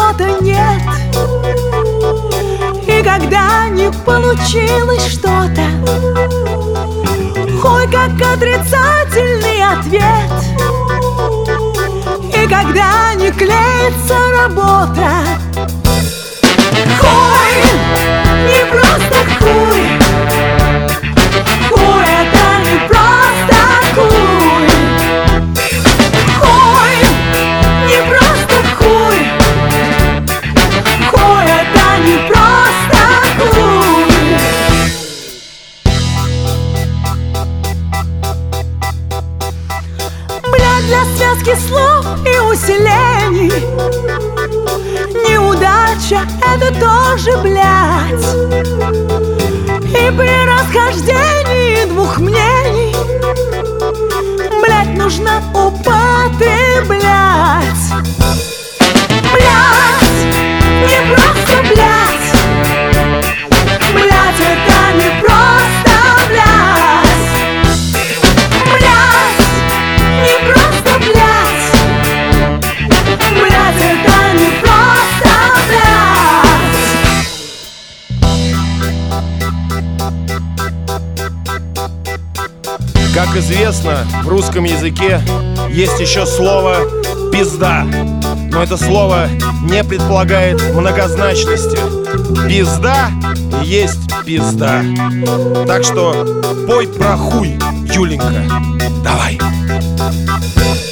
чего-то нет. И когда не получилось что-то, ой, как отрицательный ответ. И когда не клеится работа, хуй, не просто хуй. Хуй, это не просто хуй. Хуй, не просто хуй. Хуй, это не просто хуй. Блядь, для связки слов и усилений неудача — это тоже блядь. И при расхождении двух мнений, блядь, нужно употреблять. Блядь, не просто блядь. Блядь, это не просто блядь. Блядь, не просто блядь. Блядь, это не просто блядь. Как известно, в русском языке есть еще слово «пизда». Но это слово не предполагает многозначности. Пизда и есть пизда. Так что пой про хуй, Юленька. Давай.